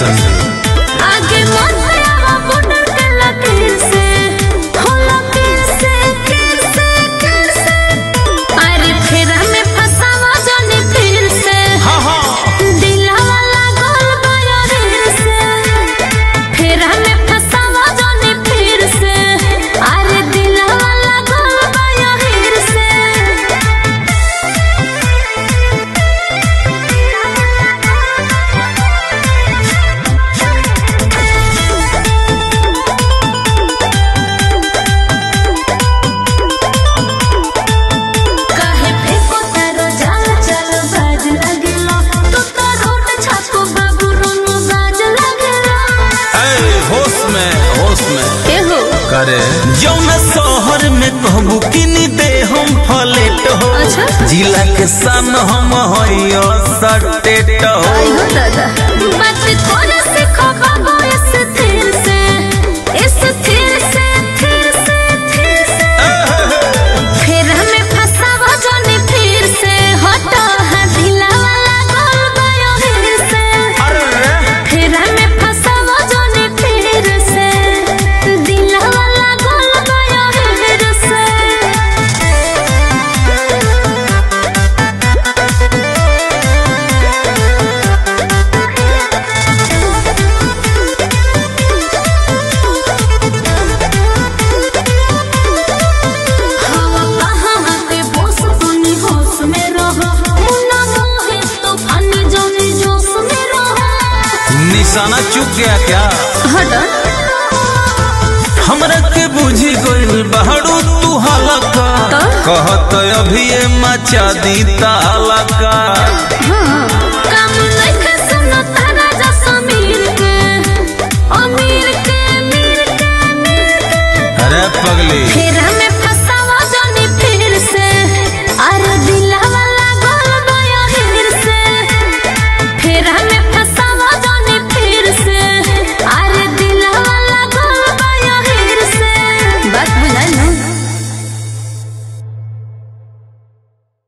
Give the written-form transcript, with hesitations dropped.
संधि आगे मत आवा बॉर्डर के लकीर से हो लकीर से कैसे अरे फिर हमें फसावा जाने फिर से दिलवा लागल बायार से फिर हमें फसावा जाने फिर से अरे दिलवा लागल बायार से करे जौन शहर में कहबू किनी दे हम फ्लैट हो। अच्छा? जिला के सन हम होइयो सटेट हो। आइयो दादा बात थोड़ा से खबाबो इस थिर से फिर हमें फसावा जाने फिर से हटो है दिलवा लागल बायार से फिर हमें फसावा जाने फिर से दिलवा लागल बायार से निशाना चुक गया क्या? हटा हमरा के बुझी गइल बहड़ू तू हलका कहत अभी मचा दी तालका। हाँ